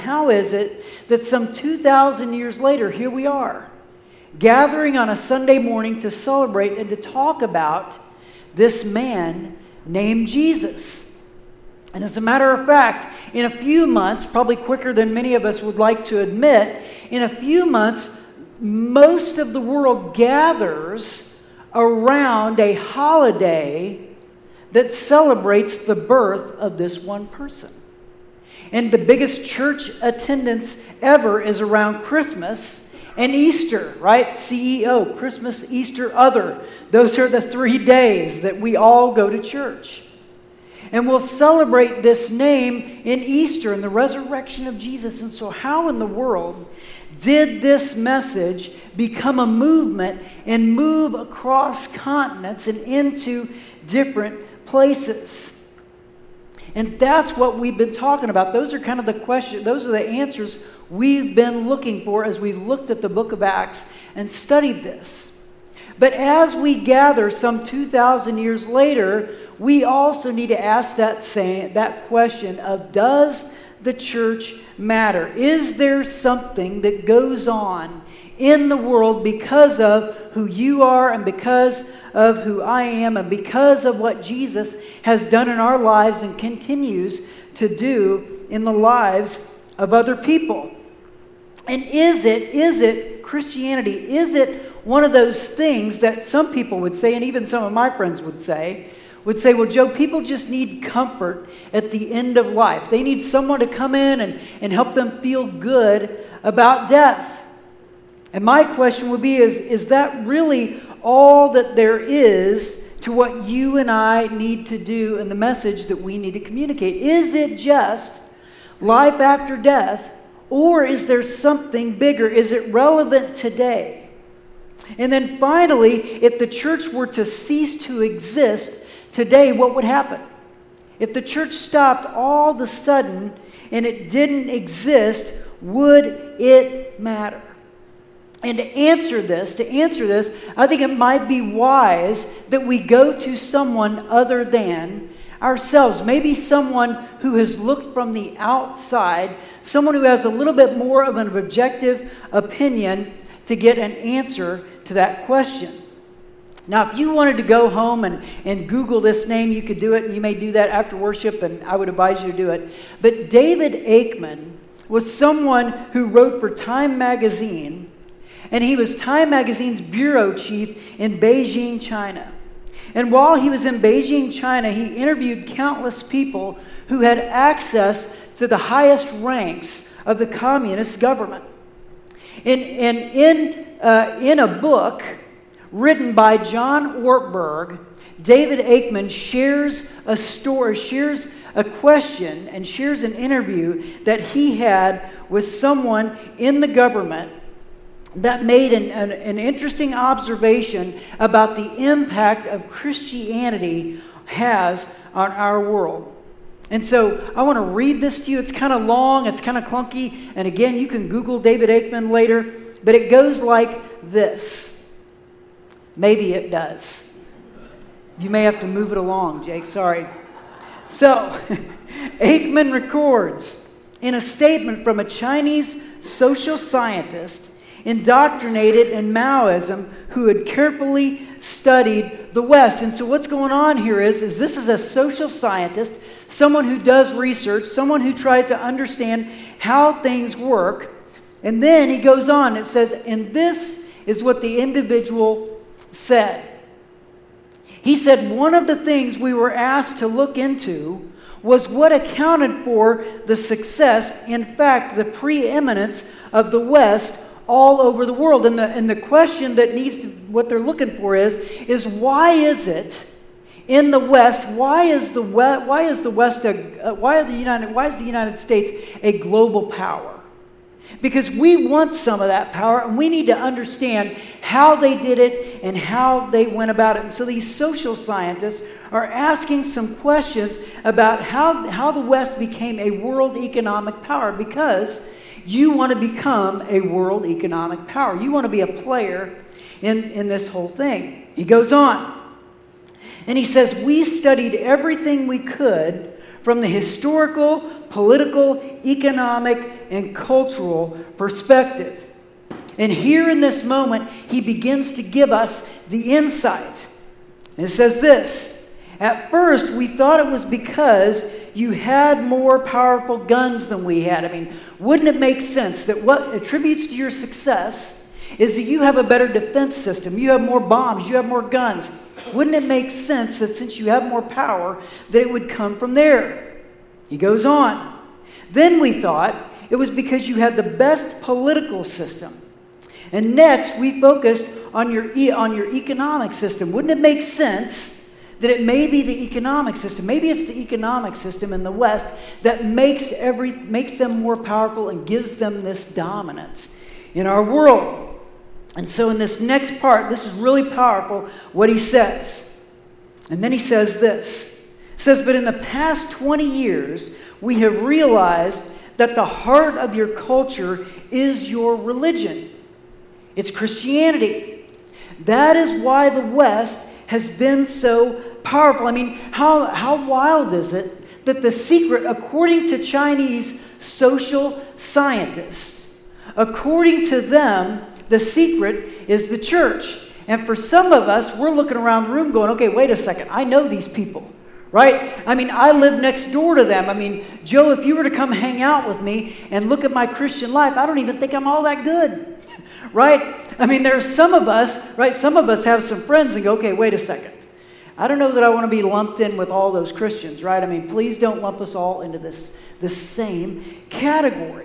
How is it that some 2,000 years later, here we are, gathering on a Sunday morning to celebrate and to talk about this man named Jesus? And as a matter of fact, in a few months, probably quicker than many of us would like to admit, in a few months, most of the world gathers around a holiday that celebrates the birth of this one person. And the biggest church attendance ever is around Christmas and Easter, right? CEO, Christmas, Easter, other. Those are the 3 days that we all go to church. And we'll celebrate this name in Easter and the resurrection of Jesus. And so how in the world did this message become a movement and move across continents and into different places? And that's what we've been talking about. Those are kind of the questions, those are the answers we've been looking for as we've looked at the book of Acts and studied this. But as we gather some 2,000 years later, we also need to ask that question of, does the church matter? Is there something that goes on in the world because of who you are and because of who I am and because of what Jesus has done in our lives and continues to do in the lives of other people? And is it Christianity? Is it one of those things that some people would say, and even some of my friends would say, well, Joe, people just need comfort at the end of life. They need someone to come in and help them feel good about death. And my question would be, is that really all that there is to what you and I need to do and the message that we need to communicate? Is it just life after death, or is there something bigger? Is it relevant today? And then finally, if the church were to cease to exist today, what would happen? If the church stopped all of a sudden and it didn't exist, would it matter? And to answer this, I think it might be wise that we go to someone other than ourselves. Maybe someone who has looked from the outside, someone who has a little bit more of an objective opinion to get an answer to that question. Now, if you wanted to go home and Google this name, you could do it, and you may do that after worship, and I would advise you to do it. But David Aikman was someone who wrote for Time Magazine, and he was Time Magazine's bureau chief in Beijing, China. And while he was in Beijing, China, he interviewed countless people who had access to the highest ranks of the communist government. And in a book written by John Ortberg, David Aikman shares a story, shares a question, and shares an interview that he had with someone in the government that made an interesting observation about the impact of Christianity has on our world. And so I want to read this to you. It's kind of long, it's kind of clunky, and again, you can Google David Aikman later, but it goes like this. Maybe it does. You may have to move it along, Jake, sorry. So, Aikman records in a statement from a Chinese social scientist indoctrinated in Maoism who had carefully studied the West. And so what's going on here is this is a social scientist, someone who does research, someone who tries to understand how things work. And then he goes on, it says, and this is what the individual said. He said, one of the things we were asked to look into was what accounted for the success, in fact, the preeminence of the West all over the world. And the question that what they're looking for is why is it in the West? Why is the United States a global power? Because we want some of that power, and we need to understand how they did it and how they went about it. And so these social scientists are asking some questions about how the West became a world economic power, because you want to become a world economic power. You want to be a player in this whole thing. He goes on, and he says, we studied everything we could from the historical, political, economic, and cultural perspective. And here in this moment, he begins to give us the insight. And it says this: at first, we thought it was because you had more powerful guns than we had. I mean, wouldn't it make sense that what attributes to your success is that you have a better defense system, you have more bombs, you have more guns? Wouldn't it make sense that since you have more power, that it would come from there? He goes on. Then we thought it was because you had the best political system. And next, we focused on your economic system. Wouldn't it make sense that it may be the economic system? Maybe it's the economic system in the West that makes them more powerful and gives them this dominance in our world. And so in this next part, this is really powerful, what he says. And then he says this. He says, but in the past 20 years, we have realized that the heart of your culture is your religion. It's Christianity. That is why the West has been so powerful. I mean, how wild is it that the secret, according to Chinese social scientists, according to them, the secret is the church. And for some of us, we're looking around the room going, okay, wait a second, I know these people, right? I mean, I live next door to them. I mean, Joe, if you were to come hang out with me and look at my Christian life, I don't even think I'm all that good, right? I mean, there's some of us, right? Some of us have some friends and go, okay, wait a second. I don't know that I want to be lumped in with all those Christians, right? I mean, please don't lump us all into this same category.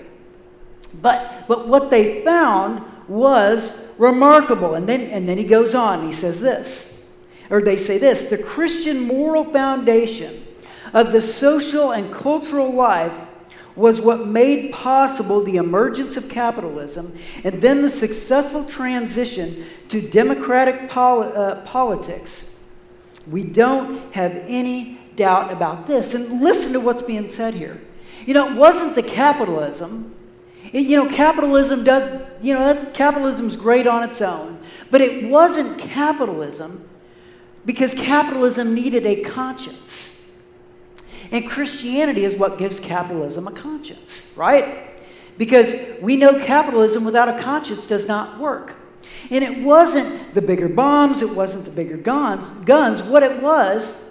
But what they found was remarkable. And then he goes on. He says this, or they say this: the Christian moral foundation of the social and cultural life was what made possible the emergence of capitalism and then the successful transition to democratic politics. We don't have any doubt about this. And listen to what's being said here. You know, it wasn't the capitalism. Capitalism capitalism's great on its own. But it wasn't capitalism because capitalism needed a conscience. And Christianity is what gives capitalism a conscience, right? Because we know capitalism without a conscience does not work. And it wasn't the bigger bombs, it wasn't the bigger guns. What it was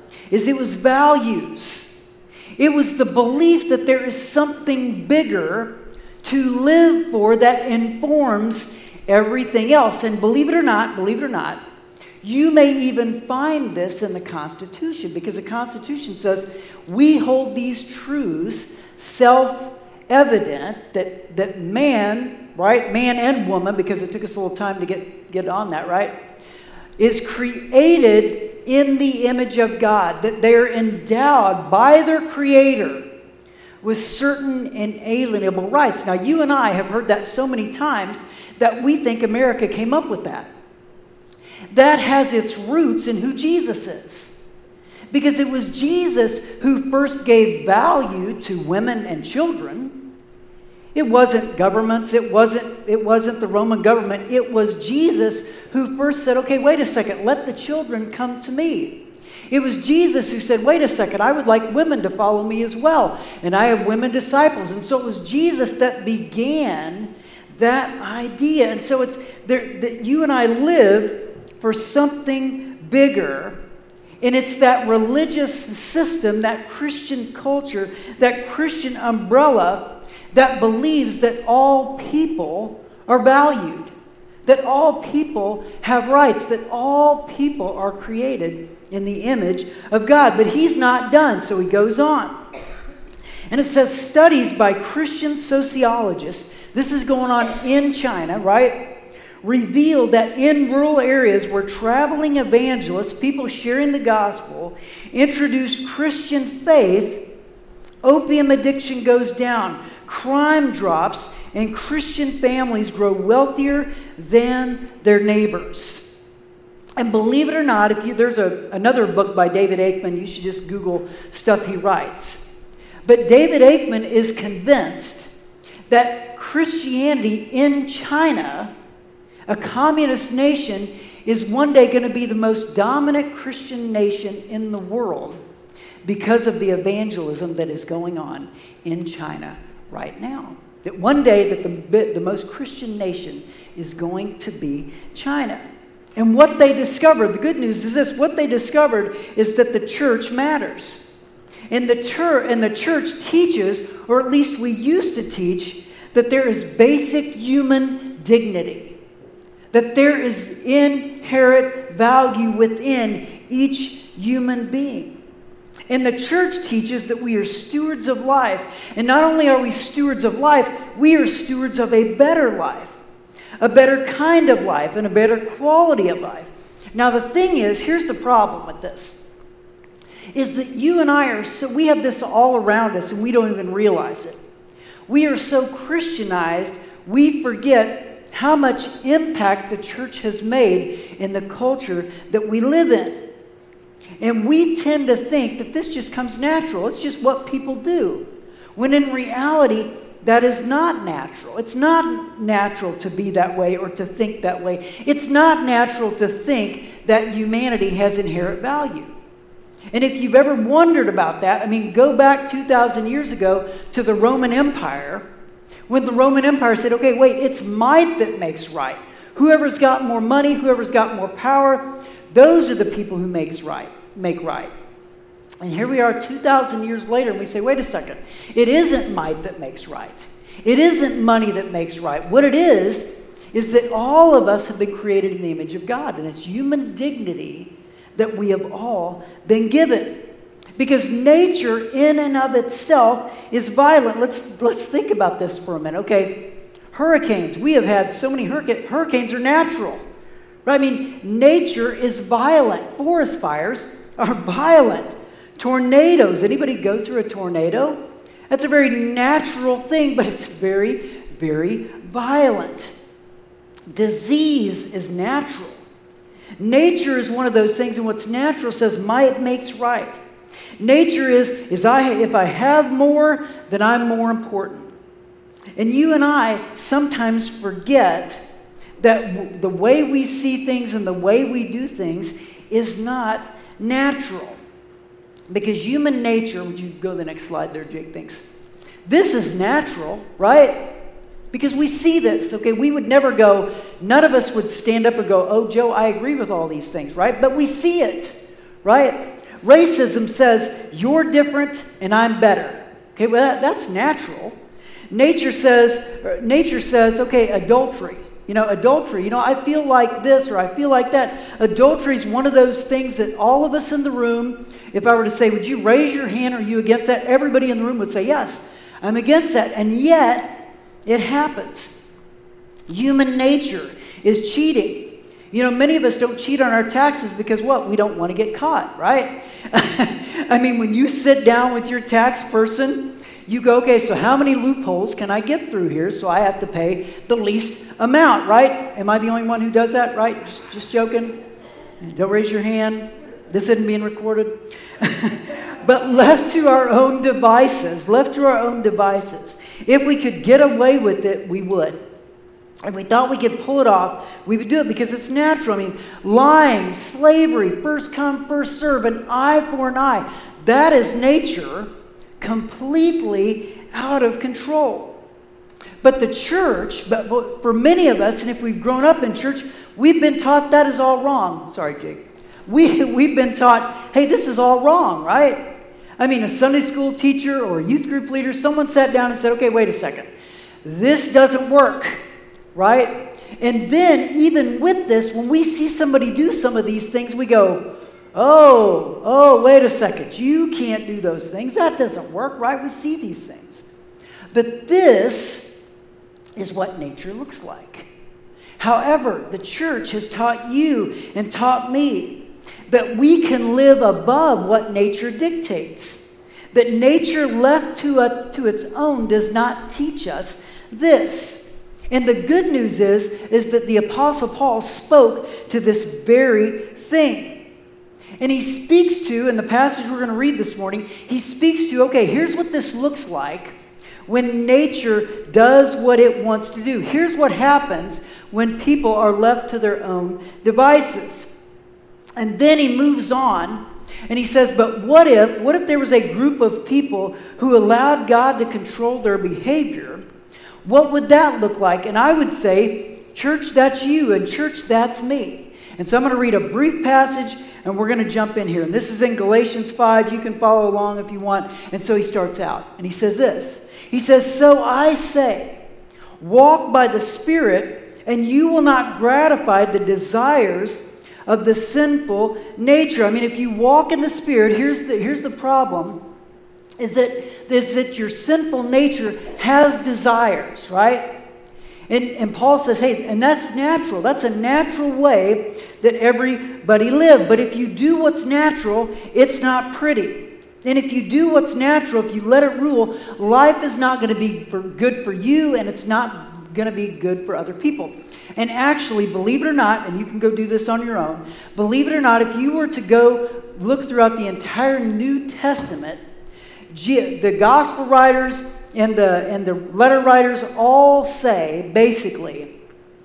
values. It was the belief that there is something bigger to live for that informs everything else. And believe it or not, you may even find this in the Constitution, because the Constitution says we hold these truths self-evident that man, right, man and woman, because it took us a little time to get on that, right, is created in the image of God, that they're endowed by their Creator with certain inalienable rights. Now, you and I have heard that so many times that we think America came up with that. That has its roots in who Jesus is. Because it was Jesus who first gave value to women and children. It wasn't governments. It wasn't the Roman government. It was Jesus who first said, okay, wait a second, let the children come to me. It was Jesus who said, wait a second, I would like women to follow me as well. And I have women disciples. And so it was Jesus that began that idea. And so it's there that you and I live for something bigger. And it's that religious system, that Christian culture, that Christian umbrella that believes that all people are valued, that all people have rights, that all people are created in the image of God. But he's not done, so he goes on. And it says studies by Christian sociologists, this is going on in China, right, revealed that in rural areas where traveling evangelists, people sharing the gospel, introduce Christian faith, opium addiction goes down, crime drops, and Christian families grow wealthier than their neighbors. And believe it or not, there's another book by David Aikman, you should just Google stuff he writes. But David Aikman is convinced that Christianity in China, a communist nation, is one day going to be the most dominant Christian nation in the world because of the evangelism that is going on in China right now. that one day that the most Christian nation is going to be China. And what they discovered, the good news is this, what they discovered is that the church matters. And the church teaches, or at least we used to teach, that there is basic human dignity. That there is inherent value within each human being. And the church teaches that we are stewards of life. And not only are we stewards of life, we are stewards of a better life. A better kind of life and a better quality of life. Now the thing is, here's the problem with this, is that you and I we have this all around us and we don't even realize it. We are so Christianized, we forget how much impact the church has made in the culture that we live in. And we tend to think that this just comes natural. It's just what people do. When in reality, that is not natural. It's not natural to be that way or to think that way. It's not natural to think that humanity has inherent value. And if you've ever wondered about that, I mean, go back 2,000 years ago to the Roman Empire, when the Roman Empire said, okay, wait, it's might that makes right. Whoever's got more money, whoever's got more power, those are the people who make right. And here we are 2,000 years later, and we say, wait a second, it isn't might that makes right. It isn't money that makes right. What it is that all of us have been created in the image of God, and it's human dignity that we have all been given. Because nature in and of itself is violent. Let's think about this for a minute. Okay, hurricanes. We have had so many hurricanes are natural. Right? I mean, nature is violent. Forest fires are violent. Tornadoes. Anybody go through a tornado? That's a very natural thing, but it's very, very violent. Disease is natural. Nature is one of those things, and what's natural says might makes right. Nature is if I have more, then I'm more important. And you and I sometimes forget that the way we see things and the way we do things is not natural. Because human nature, would you go to the next slide there, Jake, thanks. This is natural, right? Because we see this, okay? We would never go, none of us would stand up and go, oh, Joe, I agree with all these things, right? But we see it, right? Racism says, you're different and I'm better. Okay, well, that's natural. Nature says, okay, adultery. Adultery, I feel like this or I feel like that. Adultery is one of those things that all of us in the room, if I were to say, would you raise your hand, are you against that? Everybody in the room would say, yes, I'm against that. And yet, it happens. Human nature is cheating. Many of us don't cheat on our taxes because what? We don't want to get caught, right? I mean, when you sit down with your tax person, you go, okay, so how many loopholes can I get through here so I have to pay the least amount, right? Am I the only one who does that, right? Just joking. Don't raise your hand. This isn't being recorded. But left to our own devices, if we could get away with it, we would. And we thought we could pull it off, we would do it because it's natural. I mean, lying, slavery, first come, first serve, an eye for an eye. That is nature completely out of control. But the church, for many of us, and if we've grown up in church, we've been taught that is all wrong. Sorry, Jake. We've been taught, hey, this is all wrong, right? I mean, a Sunday school teacher or a youth group leader, someone sat down and said, okay, wait a second. This doesn't work, right? And then even with this, when we see somebody do some of these things, we go, oh, wait a second. You can't do those things. That doesn't work, right? We see these things. But this is what nature looks like. However, the church has taught you and taught me that we can live above what nature dictates. That nature left to its own does not teach us this. And the good news is that the Apostle Paul spoke to this very thing. And he speaks to, in the passage we're going to read this morning, he speaks to, okay, here's what this looks like when nature does what it wants to do. Here's what happens when people are left to their own devices. And then he moves on and he says, but what if there was a group of people who allowed God to control their behavior? What would that look like? And I would say, church, that's you, and church, that's me. And so I'm going to read a brief passage, and we're going to jump in here. And this is in Galatians 5. You can follow along if you want. And so he starts out, and he says this. He says, "So I say, walk by the Spirit, and you will not gratify the desires of the sinful nature." I mean, if you walk in the Spirit, here's the problem, is that your sinful nature has desires, right? And Paul says, hey, and that's natural. That's a natural way that everybody lives. But if you do what's natural, it's not pretty. And if you do what's natural, if you let it rule, life is not going to be good for you, and it's not going to be good for other people. And actually, believe it or not, and you can go do this on your own, believe it or not, if you were to go look throughout the entire New Testament, the gospel writers and the letter writers all say, basically,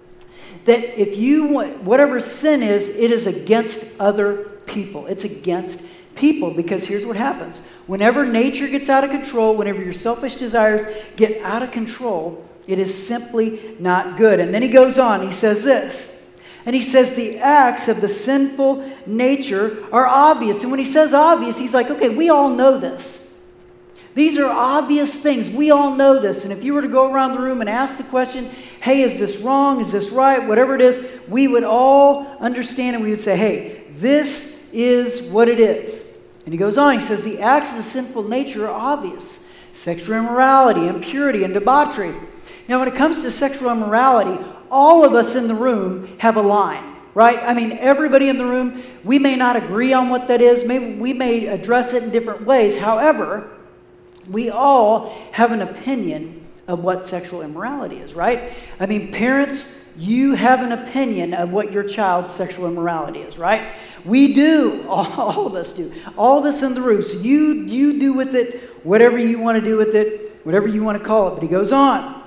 that if whatever sin is, it is against other people. It's against people, because here's what happens. Whenever nature gets out of control, whenever your selfish desires get out of control, it is simply not good. And then he goes on, he says this, and he says the acts of the sinful nature are obvious. And when he says obvious, he's like, okay, we all know this. These are obvious things. We all know this. And if you were to go around the room and ask the question, hey, is this wrong? Is this right? Whatever it is, we would all understand, and we would say, hey, this is what it is. And he goes on, he says, the acts of the sinful nature are obvious. Sexual immorality, impurity, and debauchery. Now, when it comes to sexual immorality, all of us in the room have a line, right? I mean, everybody in the room, we may not agree on what that is. Maybe we may address it in different ways. However, we all have an opinion of what sexual immorality is, right? I mean, parents, you have an opinion of what your child's sexual immorality is, right? We do. All of us do. All of us in the room. So you do with it whatever you want to do with it, whatever you want to call it. But he goes on.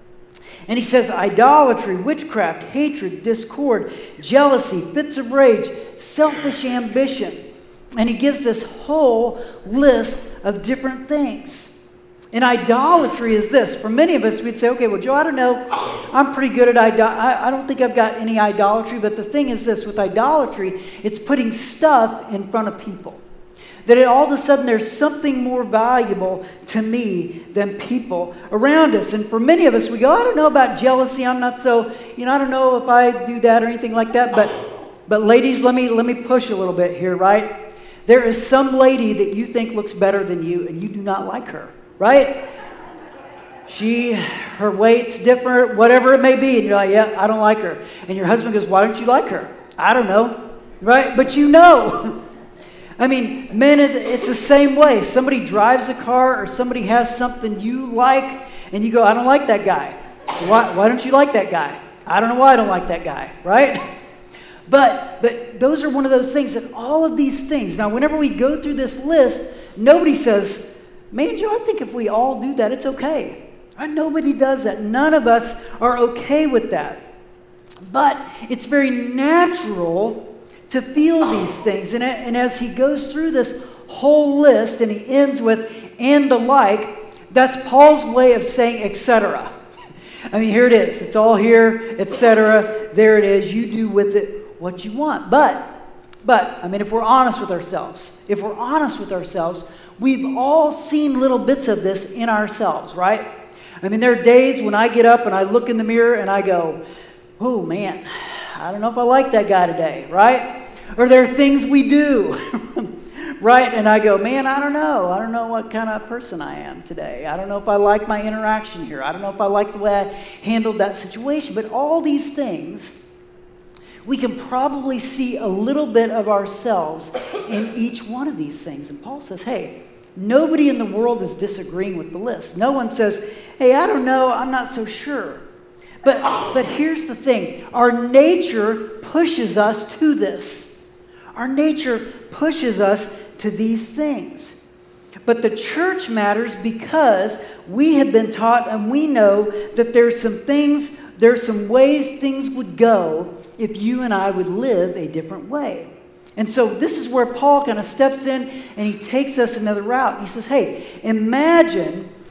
And he says idolatry, witchcraft, hatred, discord, jealousy, fits of rage, selfish ambition. And he gives this whole list of different things. And idolatry is this. For many of us, we'd say, okay, well, Joe, I don't know. I'm pretty good at I don't think I've got any idolatry. But the thing is this, with idolatry, it's putting stuff in front of people. That all of a sudden there's something more valuable to me than people around us. And for many of us, we go, I don't know about jealousy. I'm not so, I don't know if I do that or anything like that. But ladies, let me push a little bit here, right? There is some lady that you think looks better than you, and you do not like her, right? Her weight's different, whatever it may be, and you're like, yeah, I don't like her. And your husband goes, why don't you like her? I don't know, right? But you know. I mean, men, it's the same way. Somebody drives a car or somebody has something you like, and you go, I don't like that guy. Why don't you like that guy? I don't know why I don't like that guy, right? But those are one of those things, that all of these things. Now, whenever we go through this list, nobody says, man, Joe, I think if we all do that, it's okay. Right? Nobody does that. None of us are okay with that. But it's very natural to feel these things. And as he goes through this whole list, and he ends with, and the like, that's Paul's way of saying, etc. I mean, here it is. It's all here, etc. There it is. You do with it what you want. But, I mean, if we're honest with ourselves, we've all seen little bits of this in ourselves, right? I mean, there are days when I get up and I look in the mirror and I go, oh man, I don't know if I like that guy today, right? Or there are things we do, right? And I go, man, I don't know what kind of person I am today. I don't know if I like my interaction here. I don't know if I like the way I handled that situation. But all these things, we can probably see a little bit of ourselves in each one of these things. And Paul says, hey, nobody in the world is disagreeing with the list. No one says, hey, I don't know, I'm not so sure. But here's the thing. Our nature pushes us to this. Our nature pushes us to these things. But the church matters because we have been taught and we know that there's some ways things would go if you and I would live a different way. And so this is where Paul kind of steps in and he takes us another route. He says, hey, imagine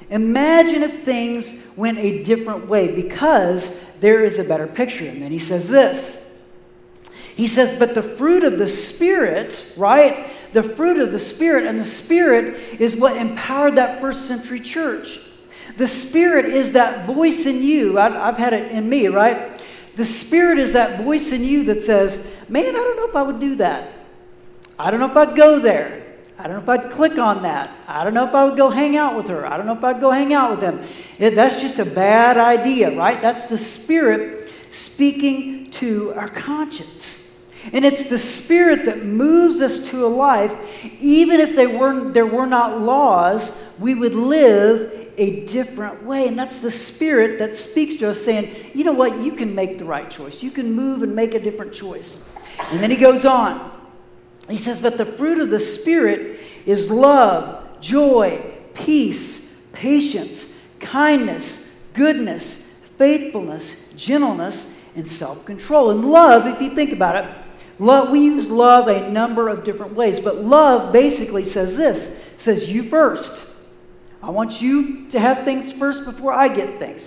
imagine if things went a different way, because there is a better picture. And then he says this. He says, but the fruit of the Spirit, right? The fruit of the Spirit, and the Spirit is what empowered that first century church. The Spirit is that voice in you. I've had it in me, right? The Spirit is that voice in you that says, man, I don't know if I would do that. I don't know if I'd go there. I don't know if I'd click on that. I don't know if I would go hang out with her. I don't know if I'd go hang out with them. That's just a bad idea, right? That's the Spirit speaking to our conscience. And it's the Spirit that moves us to a life, even if there were not laws, we would live a different way. And that's the Spirit that speaks to us saying, you know what, you can make the right choice. You can move and make a different choice. And then he goes on. He says, but the fruit of the Spirit is love, joy, peace, patience, kindness, goodness, faithfulness, gentleness, and self-control. And love, if you think about it, love, we use love a number of different ways, but love basically says this. It says you first. I want you to have things first before I get things.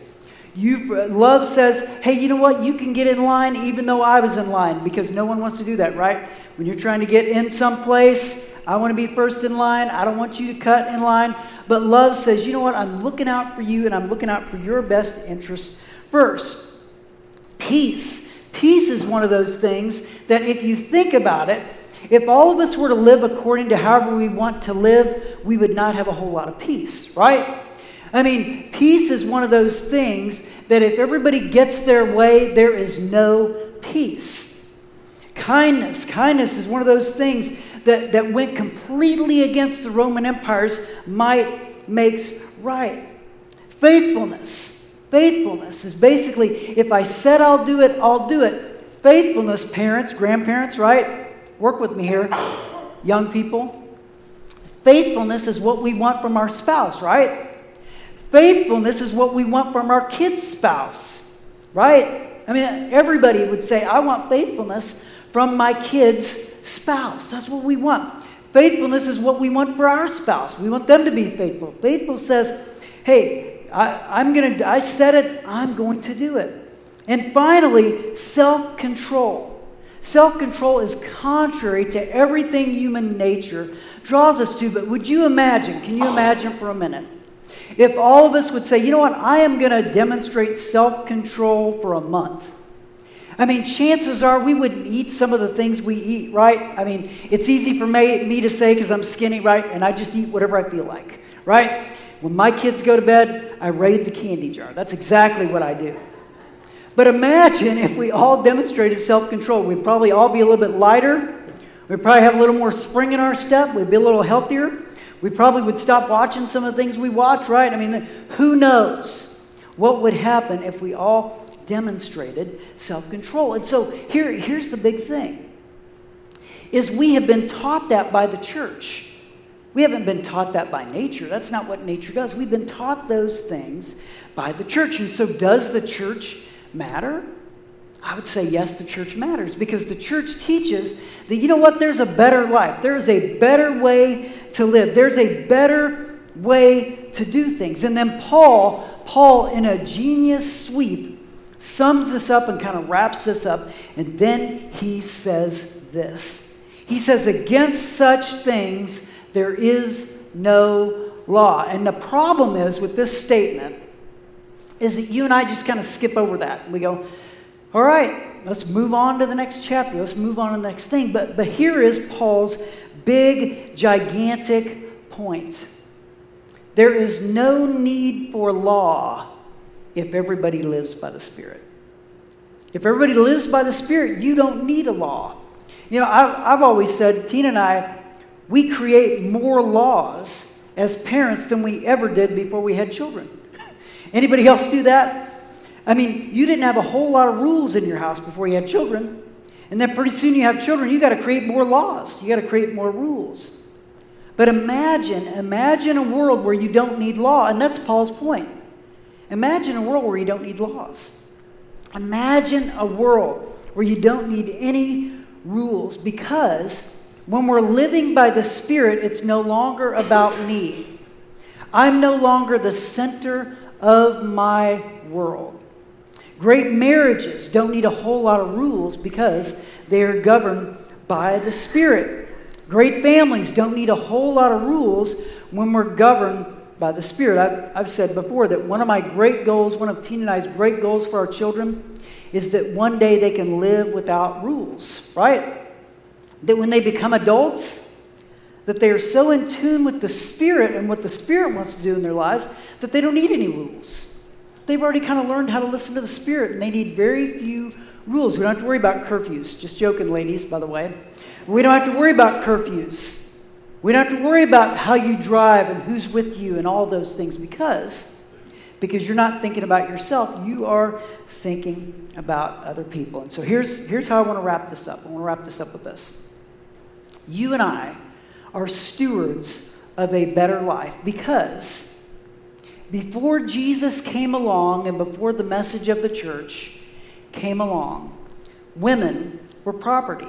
Love says, hey, you know what? You can get in line even though I was in line, because no one wants to do that, right? When you're trying to get in someplace, I want to be first in line. I don't want you to cut in line. But love says, you know what? I'm looking out for you, and I'm looking out for your best interests first. Peace. Peace is one of those things that if you think about it, if all of us were to live according to however we want to live, we would not have a whole lot of peace, right? I mean, peace is one of those things that if everybody gets their way, there is no peace. Kindness is one of those things that went completely against the Roman Empire's might makes right. Faithfulness is basically, if I said I'll do it, I'll do it. Faithfulness, parents, grandparents, right? Work with me here, young people. Faithfulness is what we want from our spouse, right? Faithfulness is what we want from our kid's spouse, right? I mean, everybody would say, I want faithfulness from my kid's spouse. That's what we want. Faithfulness is what we want for our spouse. We want them to be faithful. Faithful says, hey, I said it, I'm going to do it. And finally, self-control. Self-control is contrary to everything human nature draws us to. But can you imagine for a minute, if all of us would say, you know what, I am going to demonstrate self-control for a month. I mean, chances are we wouldn't eat some of the things we eat, right? I mean, it's easy for me to say because I'm skinny, right? And I just eat whatever I feel like, right? When my kids go to bed, I raid the candy jar. That's exactly what I do. But imagine if we all demonstrated self-control. We'd probably all be a little bit lighter. We'd probably have a little more spring in our step. We'd be a little healthier. We probably would stop watching some of the things we watch, right? I mean, who knows what would happen if we all demonstrated self-control. And so here's the big thing, is we have been taught that by the church. We haven't been taught that by nature. That's not what nature does. We've been taught those things by the church. And so does the church matter? I would say yes, the church matters, because the church teaches that, you know what, there's a better life. There's a better way to live. There's a better way to do things. And then Paul in a genius sweep, sums this up and kind of wraps this up. And then he says this. He says, against such things, there is no law. And the problem is with this statement is that you and I just kind of skip over that. We go, all right, let's move on to the next chapter. Let's move on to the next thing. But here is Paul's big, gigantic point. There is no need for law if everybody lives by the Spirit. If everybody lives by the Spirit, you don't need a law. You know, I've always said, Tina and I, we create more laws as parents than we ever did before we had children. Anybody else do that? I mean, you didn't have a whole lot of rules in your house before you had children. And then pretty soon you have children, you got to create more laws. You got to create more rules. But imagine a world where you don't need law. And that's Paul's point. Imagine a world where you don't need laws. Imagine a world where you don't need any rules, because when we're living by the Spirit, it's no longer about me. I'm no longer the center of my world. Great marriages don't need a whole lot of rules because they are governed by the Spirit. Great families don't need a whole lot of rules when we're governed by the Spirit. I've said before that one of my great goals, one of Tina and I's great goals for our children is that one day they can live without rules, right? That when they become adults, that they are so in tune with the Spirit and what the Spirit wants to do in their lives that they don't need any rules. They've already kind of learned how to listen to the Spirit, and they need very few rules. We don't have to worry about curfews. Just joking, ladies, by the way. We don't have to worry about curfews. We don't have to worry about how you drive and who's with you and all those things because you're not thinking about yourself. You are thinking about other people. And so here's how I want to wrap this up. I want to wrap this up with this. You and I are stewards of a better life because before Jesus came along and before the message of the church came along, women were property.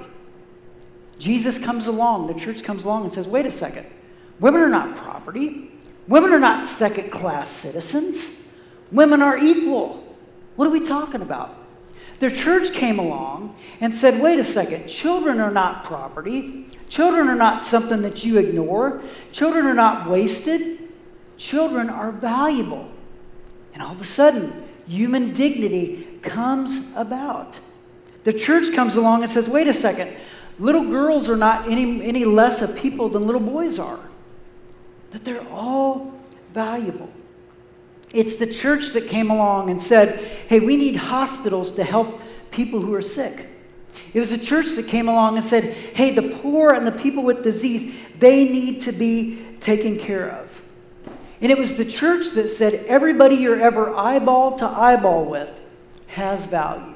Jesus comes along, the church comes along and says, wait a second, women are not property. Women are not second-class citizens. Women are equal. What are we talking about? The church came along and said, wait a second, children are not property. Children are not something that you ignore. Children are not wasted. Children are valuable. And all of a sudden, human dignity comes about. The church comes along and says, wait a second, little girls are not any less a people than little boys are. That they're all valuable. It's the church that came along and said, hey, we need hospitals to help people who are sick. It was the church that came along and said, hey, the poor and the people with disease, they need to be taken care of. And it was the church that said, everybody you're ever eyeball to eyeball with has value.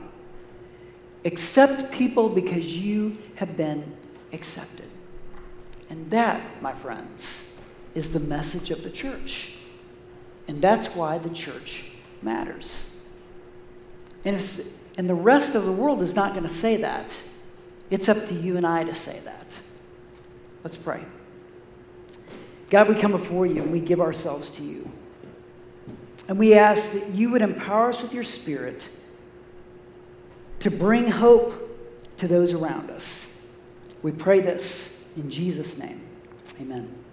Accept people because you have been accepted. And that, my friends, is the message of the church. And that's why the church matters. And the rest of the world is not going to say that. It's up to you and I to say that. Let's pray. God, we come before you and we give ourselves to you. And we ask that you would empower us with your Spirit to bring hope to those around us. We pray this in Jesus' name. Amen.